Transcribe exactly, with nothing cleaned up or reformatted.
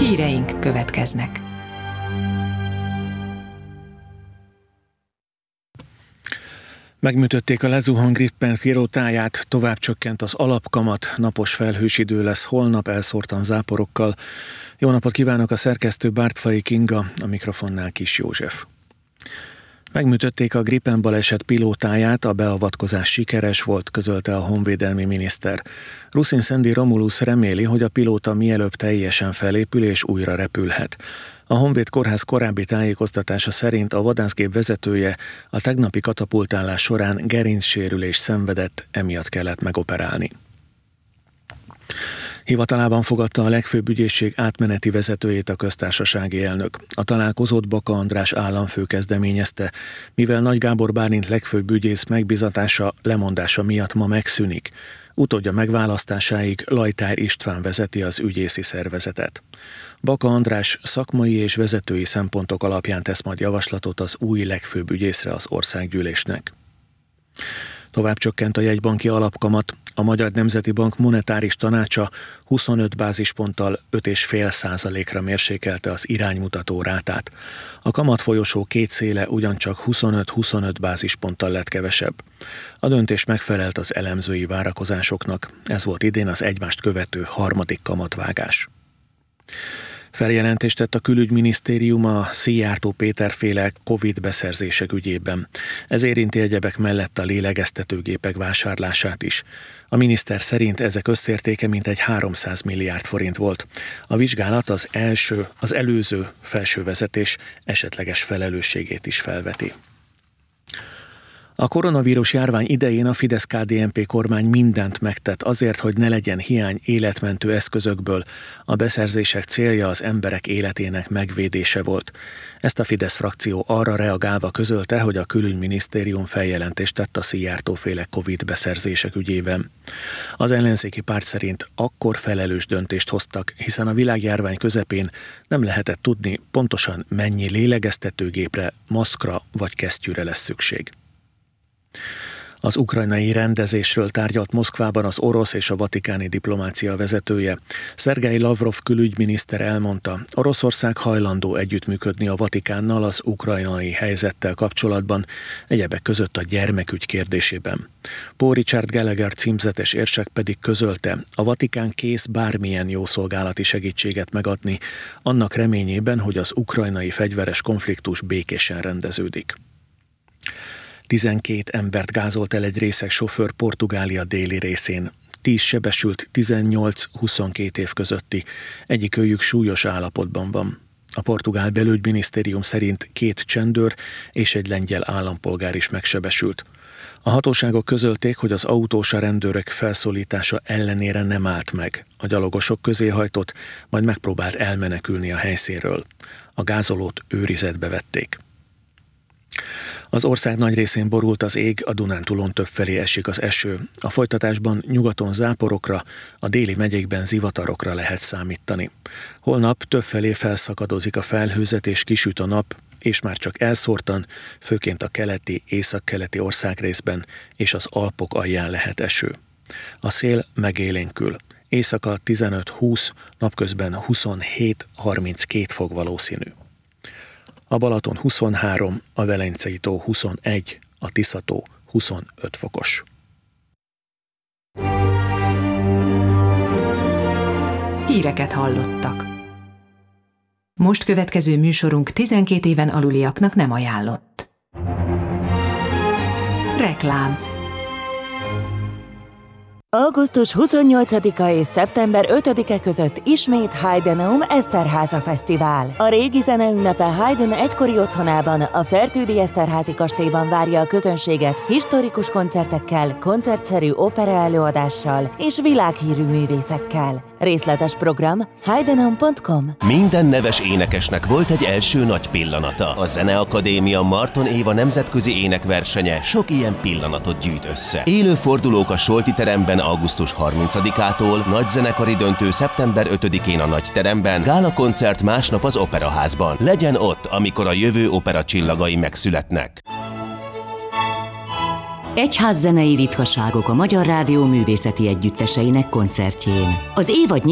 Híreink következnek. Megműtötték a lezuhan Gripen pilótáját, tovább csökkent az alapkamat, napos felhős idő lesz holnap, elszórtan záporokkal. Jó napot kívánok, a szerkesztő Bártfai Kinga, a mikrofonnál Kis József. Megműtötték a Gripen baleset pilótáját, a beavatkozás sikeres volt, közölte a honvédelmi miniszter. Ruszin Szendi Romulus reméli, hogy a pilóta mielőbb teljesen felépül és újra repülhet. A Honvéd Kórház korábbi tájékoztatása szerint a vadászgép vezetője a tegnapi katapultálás során gerincsérülést szenvedett, emiatt kellett megoperálni. Hivatalában fogadta a legfőbb ügyészség átmeneti vezetőjét a köztársasági elnök. A találkozót Baka András államfő kezdeményezte, mivel Nagy Gábor Bálint legfőbb ügyész megbizatása lemondása miatt ma megszűnik. Utódja megválasztásáig Lajtár István vezeti az ügyészi szervezetet. Baka András szakmai és vezetői szempontok alapján tesz majd javaslatot az új legfőbb ügyészre az országgyűlésnek. Tovább csökkent a jegybanki alapkamat. A Magyar Nemzeti Bank monetáris tanácsa huszonöt bázisponttal öt egész öt százalékra mérsékelte az iránymutató rátát. A kamatfolyosó két széle ugyancsak huszonöt-huszonöt bázisponttal lett kevesebb. A döntés megfelelt az elemzői várakozásoknak. Ez volt idén az egymást követő harmadik kamatvágás. Feljelentést tett a külügyminisztérium a Szijjártó Péter-féle Covid beszerzések ügyében. Ez érinti egyebek mellett a lélegeztetőgépek vásárlását is. A miniszter szerint ezek összértéke mintegy háromszáz milliárd forint volt. A vizsgálat az első, az előző felsővezetés esetleges felelősségét is felveti. A koronavírus járvány idején a Fidesz-ká dé en pé kormány mindent megtett azért, hogy ne legyen hiány életmentő eszközökből. A beszerzések célja az emberek életének megvédése volt. Ezt a Fidesz frakció arra reagálva közölte, hogy a külügyminisztérium feljelentést tett a Szijjártó-féle Covid beszerzések ügyében. Az ellenzéki párt szerint akkor felelős döntést hoztak, hiszen a világjárvány közepén nem lehetett tudni pontosan mennyi lélegeztetőgépre, maszkra vagy kesztyűre lesz szükség. Az ukrajnai rendezésről tárgyalt Moszkvában az orosz és a vatikáni diplomácia vezetője. Szergej Lavrov külügyminiszter elmondta, Oroszország hajlandó együttműködni a Vatikánnal az ukrajnai helyzettel kapcsolatban, egyebek között a gyermekügy kérdésében. Paul Richard Gallagher címzetes érsek pedig közölte, a Vatikán kész bármilyen jószolgálati segítséget megadni, annak reményében, hogy az ukrajnai fegyveres konfliktus békésen rendeződik. tizenkét embert gázolt el egy részeg sofőr Portugália déli részén. tíz sebesült, tizennyolc-huszonkét év közötti, egyikőjük súlyos állapotban van. A portugál belügyminisztérium szerint két csendőr és egy lengyel állampolgár is megsebesült. A hatóságok közölték, hogy az autós a rendőrök felszólítása ellenére nem állt meg. A gyalogosok közé hajtott, majd megpróbált elmenekülni a helyszínről. A gázolót őrizetbe vették. Az ország nagy részén borult az ég, a Dunántúlon többfelé esik az eső. A folytatásban nyugaton záporokra, a déli megyékben zivatarokra lehet számítani. Holnap többfelé felszakadozik a felhőzet és kisüt a nap, és már csak elszórtan, főként a keleti, északkeleti országrészben és az Alpok alján lehet eső. A szél megélénkül. Éjszaka tizenöt-húsz, napközben huszonhét-harminckét fok valószínű. A Balaton huszonhárom, a Velencei tó huszonegy, a Tisza-tó huszonöt fokos. Híreket hallottak. Most következő műsorunk tizenkét éven aluliaknak nem ajánlott. Reklám. augusztus huszonnyolcadika és szeptember ötödike között ismét Heidenaum Eszterháza Fesztivál. A régi zeneünnepe Haydn egykori otthonában, a Fertődi Eszterházi kastélyban várja a közönséget historikus koncertekkel, koncertszerű opera előadással és világhírű művészekkel. Részletes program heidenaum pont com. Minden neves énekesnek volt egy első nagy pillanata. A Zeneakadémia Marton Éva nemzetközi énekversenye sok ilyen pillanatot gyűjt össze. Élő fordulók a Solti teremben augusztus harmincadikától, nagyzenekari döntő szeptember ötödikén a Nagyteremben, gálakoncert másnap az Operaházban. Legyen ott, amikor a jövő opera csillagai megszületnek. Egyházzenei ritkaságok a Magyar Rádió művészeti együtteseinek koncertjén. Az évad